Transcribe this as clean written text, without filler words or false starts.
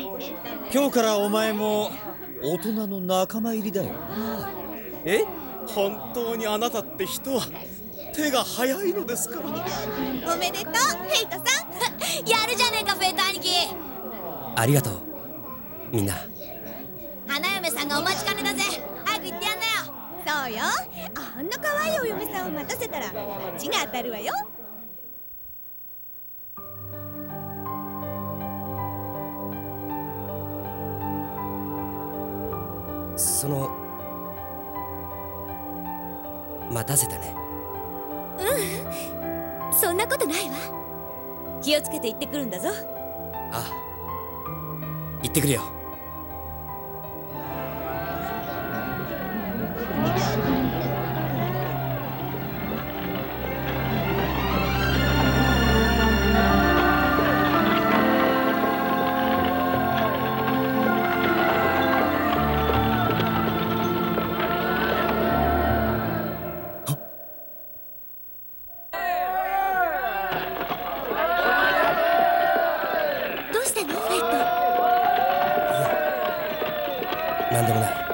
今日からお前も大人の仲間入りだよ。 え、本当にあなたって人は手が早いのですから。 おめでとう、ヘイトさん。 やるじゃねえか、フェイト兄貴。 ありがとうみんな。 花嫁さんがお待ちかねだぜ。早く行ってやんなよ。 そうよ、あんな可愛いお嫁さんを待たせたら罰が当たるわよ。 待たせたね。 そんなことないわ。気をつけて行ってくるんだぞ。 ああ、行ってくるよ。 どうしたの、フェイト。 なんでもない。